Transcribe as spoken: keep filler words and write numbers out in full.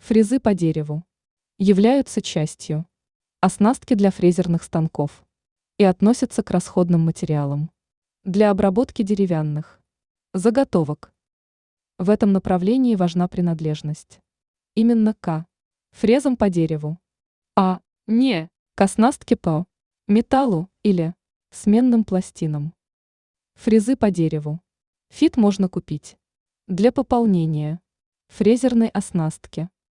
Фрезы по дереву являются частью оснастки для фрезерных станков и относятся к расходным материалам для обработки деревянных заготовок. В этом направлении важна принадлежность именно к фрезам по дереву, а не к оснастке по металлу или сменным пластинам. Фрезы по дереву. Фит можно купить для пополнения фрезерной оснастки.